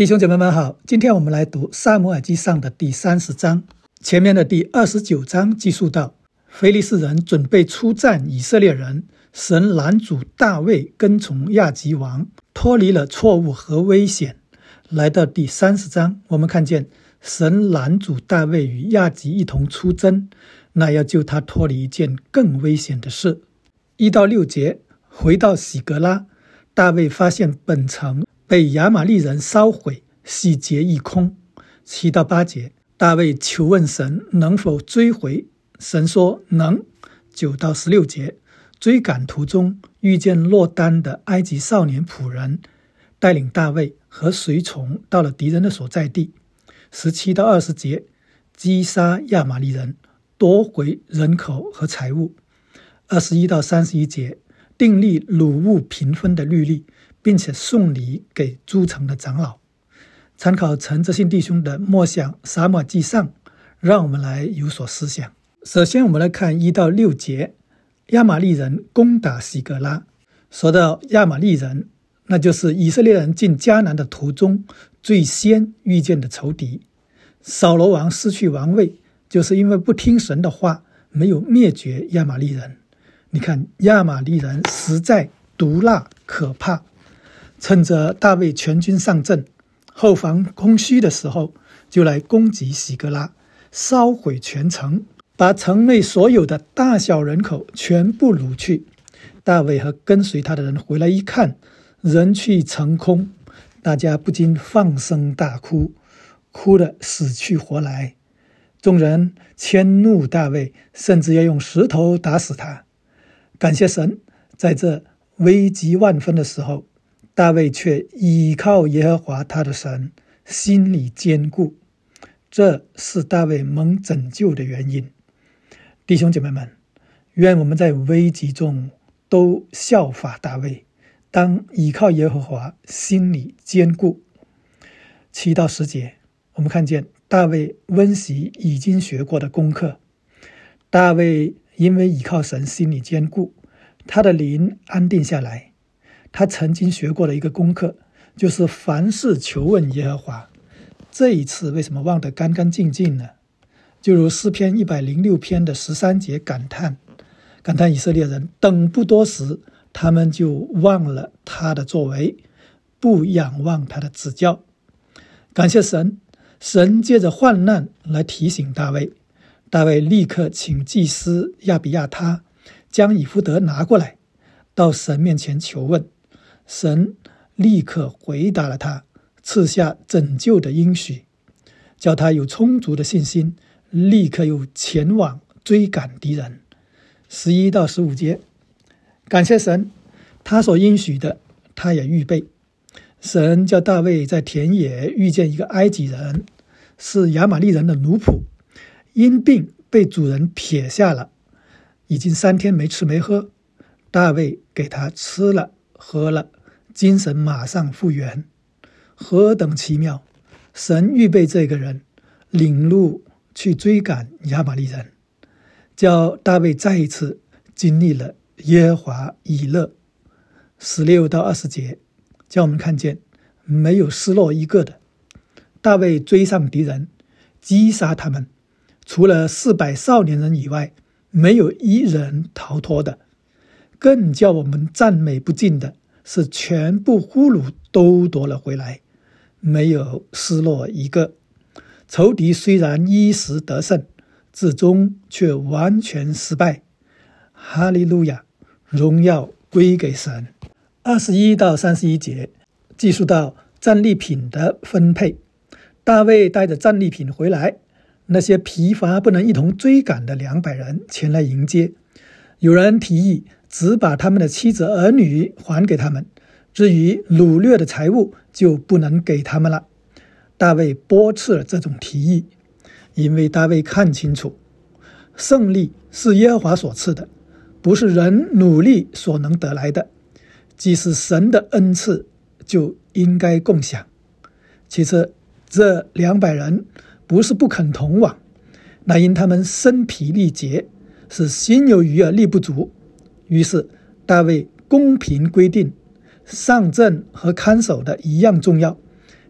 弟兄姐妹们好，今天我们来读撒母耳记上的第30章。前面的第29章记述到，非利士人准备出战以色列人，神拦阻大卫跟从亚吉王，脱离了错误和危险。来到第30章，我们看见神拦阻大卫与亚吉一同出征，那要救他脱离一件更危险的事。1到6节，回到喜革拉，大卫发现本城被亚玛利人烧毁，洗劫一空。7到8节，大卫求问神能否追回，神说能。9到16节，追赶途中遇见落单的埃及少年仆人，带领大卫和随从到了敌人的所在地。17到20节，击杀亚玛利人，夺回人口和财物。21到31节，订立掳物平分的律例，并且送礼给诸城的长老。参考陈哲信弟兄的默想撒母耳记上，让我们来有所思想。首先我们来看1到6节，亚玛利人攻打喜革拉。说到亚玛利人，那就是以色列人进迦南的途中最先遇见的仇敌。扫罗王失去王位，就是因为不听神的话，没有灭绝亚玛利人。你看，亚玛利人实在毒辣可怕，趁着大卫全军上阵，后方空虚的时候，就来攻击喜革拉，烧毁全城，把城内所有的大小人口全部掳去。大卫和跟随他的人回来一看，人去城空，大家不禁放声大哭，哭得死去活来。众人迁怒大卫，甚至要用石头打死他。感谢神，在这危急万分的时候，大卫却倚靠耶和华他的神，心里坚固。这是大卫蒙拯救的原因。弟兄姐妹们，愿我们在危急中都效法大卫，当倚靠耶和华，心里坚固。7到10节，我们看见大卫温习已经学过的功课。大卫因为倚靠神，心里坚固，他的灵安定下来。他曾经学过的一个功课，就是凡事求问耶和华。这一次为什么忘得干干净净呢？就如诗篇106篇的13节感叹以色列人等不多时，他们就忘了他的作为，不仰望他的指教。感谢神，神借着患难来提醒大卫。大卫立刻请祭司亚比亚他将以弗得拿过来，到神面前求问。神立刻回答了他，赐下拯救的应许，叫他有充足的信心，立刻又前往追赶敌人。11到15节，感谢神，他所应许的他也预备。神叫大卫在田野遇见一个埃及人，是亚玛利人的奴仆，因病被主人撇下了，已经3天没吃没喝。大卫给他吃了喝了，精神马上复原。何等奇妙！神预备这个人领路去追赶亚玛利人，叫大卫再一次经历了耶和华以勒。16到20节，叫我们看见没有失落一个的。大卫追上敌人，击杀他们，除了400少年人以外，没有一人逃脱的。更叫我们赞美不尽的是，全部俘虏都夺了回来，没有失落一个。仇敌虽然一时得胜，至终却完全失败。哈利路亚，荣耀归给神。21到31节记述到战利品的分配。大卫带着战利品回来，那些疲乏不能一同追赶的200人前来迎接。有人提议只把他们的妻子儿女还给他们，至于掳掠的财物就不能给他们了。大卫驳斥了这种提议，因为大卫看清楚，胜利是耶和华所赐的，不是人努力所能得来的。既是神的恩赐，就应该共享。其次，这200人不是不肯同往，那因他们身疲力竭，是心有余而力不足。于是大卫公平规定，上阵和看守的一样重要，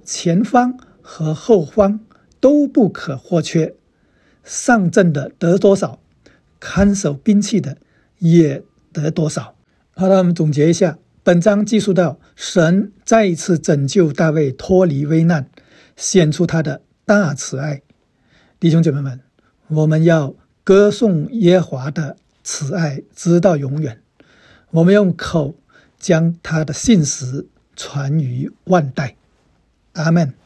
前方和后方都不可或缺。上阵的得多少，看守兵器的也得多少。好的，我们总结一下，本章记述到神再一次拯救大卫脱离危难，显出他的大慈爱。弟兄姐妹们，我们要歌颂耶和华的慈爱直到永远，我们用口将他的信实传于万代。阿们。